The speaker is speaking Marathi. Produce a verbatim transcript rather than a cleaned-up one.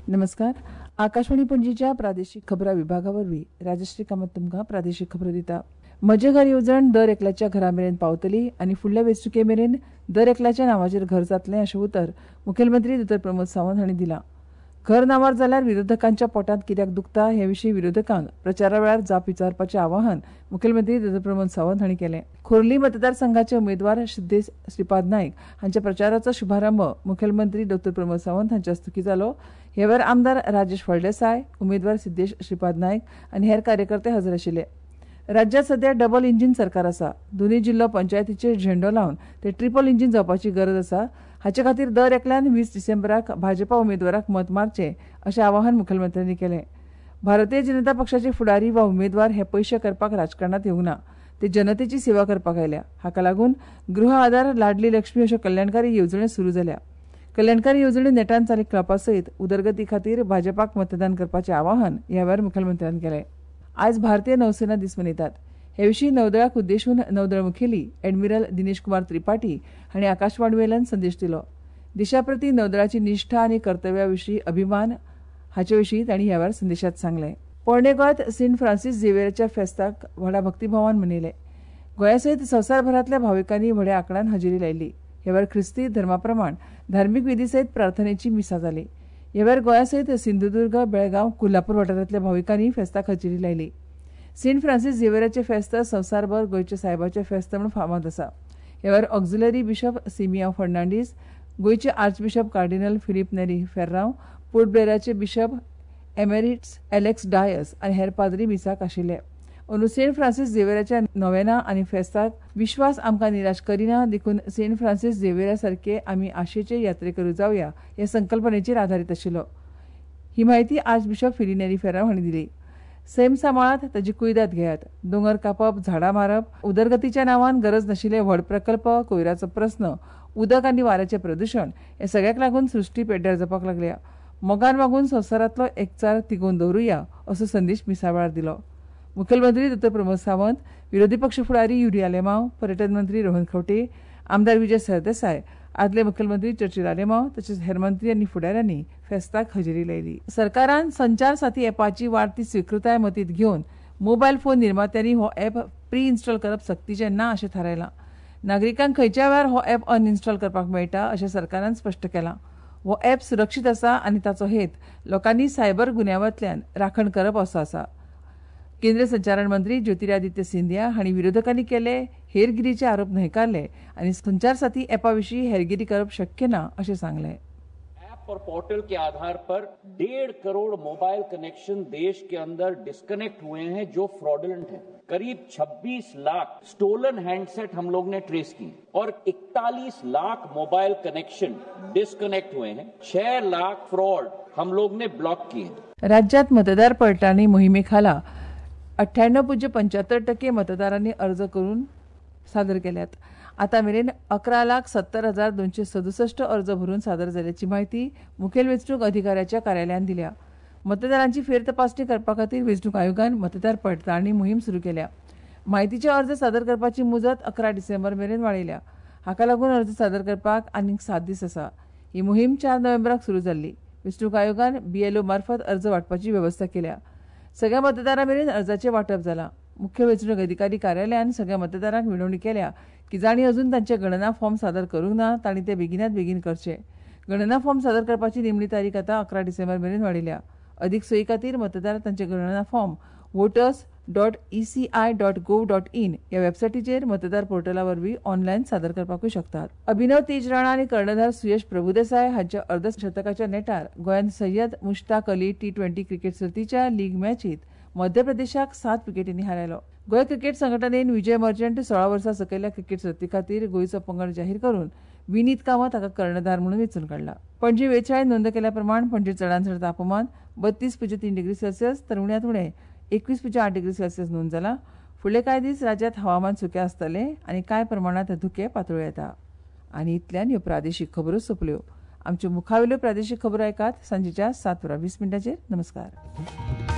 नमस्कार. आकाशवाणी पणजीच्या प्रादेशीक खबरां विभागावरवीं राजश्री कामत तुमकां प्रादेशीक खबरो दिता. म्हजे घर येवजण दर एकल्याच्या घरा मेरेन पावतली आनी फुडल्या वेंचणुके मेरेन दर एकल्याच्या नांवाचेर घर जातलें अशें उतर मुखेलमंत्री दोतोर प्रमोद सावंत हांणी दिलां. घर नांवार जाल्यार विरोधकांच्या पोटांत कित्याक दुखता हे विशीं विरोधकांक प्रचारा वेळार जाप विचारपाचें आवाहन मुखेलमंत्री दोतोर प्रमोद सावंत हांणी केलें. खोर्ली मतदारसंघाचे उमेदवार सिद्धेश श्रीपाद नायक हांच्या प्रचाराचो शुभारंभ मुखेलमंत्री दोतोर प्रमोद सावंत हांचे हस्तुकीं जालो. ह्या वेळार आमदार राजेश फळदेसाय, उमेदवार सिद्धेश श्रीपाद नायक आनी हेर कार्यकर्ते हजर आशिल्ले. राज्यांत सध्या डबल इंजीन सरकार आसा. दोनूय जिल्लो पंचायतीचेर झेंडो लावन ते ट्रिपल इंजीन जावपाची गरज आसा. हाचे खातीर दर एकल्यान वीस डिसेंबराक भाजपा उमेदवाराक मत मारचें अशें आवाहन मुखेलमंत्र्यांनी केलें. भारतीय जनता पक्षाचे फुडारी वा उमेदवार हे पयशे करपाक राजकारणांत येवंक ना. ते जनतेची सेवा करपाक आयल्या. हाका लागून गृह आधार, लाडली लक्ष्मी अश्यो कल्याणकारी येवजण्यो सुरू जाल्या. कल्याणकारी येवजण्यो नेटान चालीक लावपा सयत उदरगती खातीर भाजपाक मतदान करपाचें आवाहन ह्या वेळार मुखेलमंत्र्यांनी केलें. आयज भारतीय नौसेना दीस मनयतात. हे विशीं नौदळाक उद्देशून नौदळ मुखेली एडमिरल दिनेश कुमार त्रिपाठी हांणी आकाशवाणी वेल्यान संदेश दिलो. देशा प्रती नौदळाची निश्ठा आनी कर्तव्या विशीं अभिमान हाचे विशीं तांणी ह्या वेळार संदेशांत सांगलें. पोरणे गोंयांत सेंट फ्रांसीस झेवियराच्या फेस्ताक व्हडा भक्तीभावान मनयले. गोंया सयत संवसारभरांतल्या भाविकांनी व्हड्या आंकड्यान हजेरी लायली. ह्या वेळार ख्रिस्ती धर्मा प्रमाण धार्मीक विधी सयत प्रार्थनेची मिसां जाली. ह्या वेळार गोंया सयत सिंधुदुर्ग, बेळगांव, कोल्हापूर वाठारांतल्या भाविकांनी फेस्ताक हजेरी लायली. सेंट फ्रांसीस झेवियराचें फेस्त संवसारभर गोंयच्या सायबाचें फेस्त म्हूण फामाद आसा. ह्या वेळार ऑक्झिलरी बिशप सिमियांव फर्नांडीस, गोंयचे archbishop cardinal Filipe Neri Ferrao, port ब्लेराचे बिशप एमेरिट्स एलेक्स डायस आनी हेर पाद्री मिसाक आशिल्ले. अंदू सेंट फ्रांसीस झेवियराच्या नोवेना आनी फेस्ताक विश्वास आमकां निराश करिना, देखून सेंट फ्रांसीस झेवियरा सारके आमी आशेचे यात्रेकरू जावया ह्या संकल्पनेचेर आदारीत आशिल्लो. ही म्हायती आर्चबिशप फिली नेरी फेर्रांव हांणी दिली. सैम सांबाळात, ताची कुयदाद घेयात. दोंगर कापप, झाडां मारप, उदरगतीच्या नांवान गरज नाशिल्ले व्हड प्रकल्प, कोयराचो प्रस्न, उदक आनी वाऱ्याचें प्रदुशण हे सगळ्याक लागून सृश्टी पेड्ड्यार जावपाक लागल्या. मोगान वागून संवसारांतलो एकचार तिगोवन दवरुया असो संदेश मिसा वेळार दिलो. मुखेलमंत्री दोतोर प्रमोद सावंत, विरोधी पक्ष फुडारी युरिया लेमाव, पर्यटन मंत्री रोहन खंवटे, आमदार विजय सरदेसाय, आदले मुखेलमंत्री चर्चिल आलेमाव तशेंच हेर मंत्री आनी फुडाऱ्यांनी फेस्ताक हजेरी लायली. सरकारान संचार साथी एपाची वाडटी स्विकृताय मतींत घेवन मोबायल फोन निर्मात्यांनी हो एप प्री इन्स्टॉल करप सक्तीचें ना अशें थारायलां. नागरिकांक खंयच्या वेळार हो एप अनइन्स्टॉल करपाक मेळटा अशें सरकारान स्पश्ट केलां. हो एप सुरक्षीत आसा आनी ताचो हेत लोकांनी सायबर गुन्यांवांतल्यान राखण करप असो आसा. केंद्रीय संचारण मंत्री ज्योतिरादित्य सिंधिया हांणी विरोधकांनी केले हेरगिरीचे आरोप न्हयकारले आनी संचार साथी एपा विशीं हेरगिरी करप शक्य ना अशें सांगलें. ऐप और पोर्टल के आधार पर डेढ़ करोड़ मोबाइल कनेक्शन देश के अंदर डिस्कनेक्ट हुए हैं जो फ्रॉडुलेंट है. करीब छब्बीस लाख स्टोलन हैंडसेट हम लोग ने ट्रेस किए और इकतालीस लाख मोबाइल कनेक्शन डिस्कनेक्ट हुए हैं. छह लाख फ्रॉड हम लोग ने ब्लॉक किए. राज्यात मतदार पडताळणी मोहिमेखाला अठ्ठ्याण्णव पुज्य पंच्याहत्तर टक्के मतदारांनी अर्ज करून सादर केल्यात. आता मेरेन अकरा लाख सत्तर हजार दोनशे सदुसष्ट अर्ज भरून सादर जाल्याची माहिती मुखेल वेंचणूक अधिकाऱ्याच्या कार्यालयान दिल्या. मतदारांची फेर तपासणी करपा खातीर वेंचणूक आयोगान मतदार पडताळणी मोहीम सुरू केल्या. म्हायतीचे अर्ज सादर करपाची मुजत अकरा डिसेंबर मेरेन वाडयल्या. हाका लागून अर्ज सादर करपाक आनीक सात दीस आसा. ही मोहीम चार नोव्हेंबराक सुरू जाल्ली. वेंचणूक आयोगान बीएलओ मार्फत अर्ज वांटपाची वेवस्था केल्या. सगळ्या मतदारां मेरेन अर्जाचें वांटप जालां. मुख्य वेंचणूक अधिकारी कार्यालयान सगळ्या मतदारांक विनवणी केल्या की जाणी अजून तांचे गणना फॉर्म सादर करूंक ना तांणी ते बेगिनात बेगीन करचे. गणना फॉर्म सादर करपाची निमणी तारीख आतां अकरा डिसेंबर मेरेन वाडयल्या. अदीक सोयी खातीर मतदार तांचे गणना form voters dot ECI dot gov dot in ह्या वेबसायटीचेर मतदार पोर्टला वरवीं ऑनलायन सादर करपाकूय शकतात. अभिनव तेज राणा आनी कर्णधार सुयश प्रभुदेसाय हांच्या अर्धशतकाच्या नेटार गोंयांत Syed Mushtaq Ali T twenty cricket सर्तीच्या लीग मॅचीत मध्य प्रदेशाक सात विकेटींनी हारयलो. गोंय क्रिकेट संघटनेन विजय मर्चंट सोळा वर्सां सकयल्या क्रिकेट सर्ती खातीर गोंयचो पंगड जाहीर करून विनीत कामत हाका कर्णधार म्हणून वेंचून काडला. पणजी वेधशाळेन नोंद केल्या प्रमाण पणजी चडांत चड तापमान बत्तीस पुज्य तीन डिग्री सेल्सियस तर उण्यात उणें एकवीस पुज्य आठ डिग्री सेल्सियस नोंद जाला. फुडले कांय दीस राज्यांत हवामान सुकें आसतलें आनी कांय प्रमाणांत धुकें पातळ येता. आनी इतल्यान ह्यो प्रादेशीक खबरो सोंपल्यो. आमच्यो मुखावेल्यो प्रादेशीक खबरो ऐकात सांजेच्या सात वरां वीस मिनटांचेर. नमस्कार.